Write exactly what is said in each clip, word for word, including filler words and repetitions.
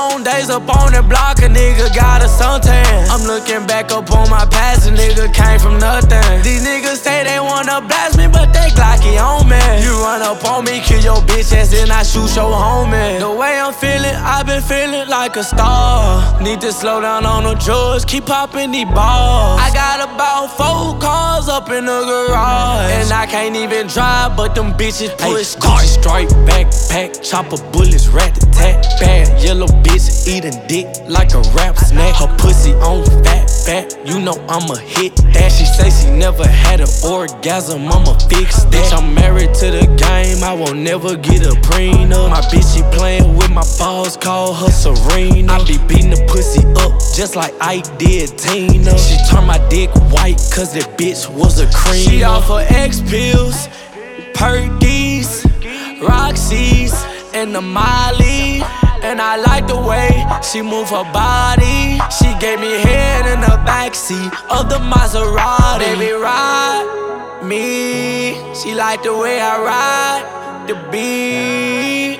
long days up on that block, a nigga got a suntan. I'm looking back up on my past, a nigga came from nothing. These niggas say they wanna blast me, but they Glocky on me. You run up on me, kill your bitch ass, then I shoot your homie. The way I'm feeling, I've been feeling like a star. Need to slow down on the drugs, keep popping these balls. I got about four cars up in the garage, and I can't even drive, but them bitches push cars. Stripe backpack, chopper bullets, rat-a-tat. Bad yellow bitch eating dick like a rap snack. Her pussy on fat, fat, you know I'ma hit that. She say she never had an orgasm, I'ma fix that. Bitch, I'm married to the game, I won't never get a prenup. My bitch, she playing with my balls, call her Serena. I be beating the pussy up just like I did Tina. She turned my dick white cause that bitch was a cream. She off her X pills, Perkies, Roxy's, and the Molly. And I like the way she move her body. She gave me head in the backseat of the Maserati. Baby, ride me. She like the way I ride the beat.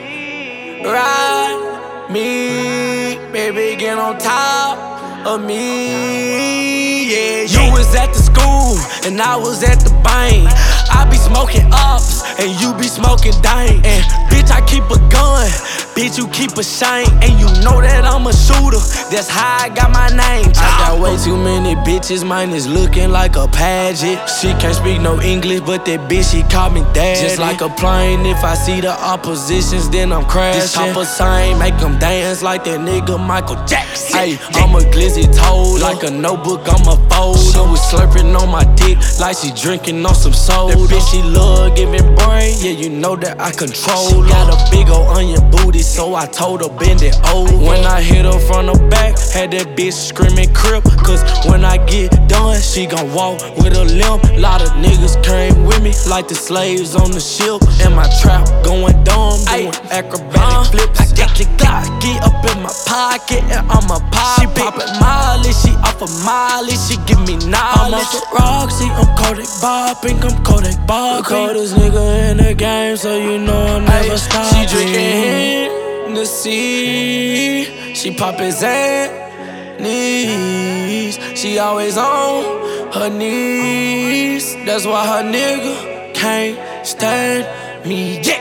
Ride me, baby, get on top of me. Yeah, you was at the school and I was at the bank. I be smoking ups and you be smoking dank. And bitch, I keep a gun, bitch, you keep a shank. And you know that I'm a shooter, that's how I got my name. I got way too many bitches, mine is looking like a pageant. She can't speak no English, but that bitch, she call me daddy. Just like a plane, if I see the oppositions, then I'm crashing. This chopper sign, make them dance like that nigga Michael Jackson. Hey, I'm a glizzy toad, like a notebook, I'm a fold. She was slurping on my dick, like she drinking on some soda. That bitch, she love giving brain, yeah, you know that I control. She got a big ol' onion booty, so I told her bend it over. When I hit her from the back, had that bitch screaming crip. Cause when I get done, she gon' walk with a limp. Lot of niggas came with me, like the slaves on the ship. And my trap going dumb, doing acrobatic uh, flips. I got the Glocky up in my pocket, and I'm a pop. She poppin' Molly, she off of Molly, she give me knowledge. I'm off of Roxy, I'm Kodak Bob, pink, I'm Kodak Bob. The coldest nigga in the game, so you know I'm never stopping. She drinking Hennessy, she poppin' Xannies. She always on her knees, that's why her nigga can't stand me. Yeah.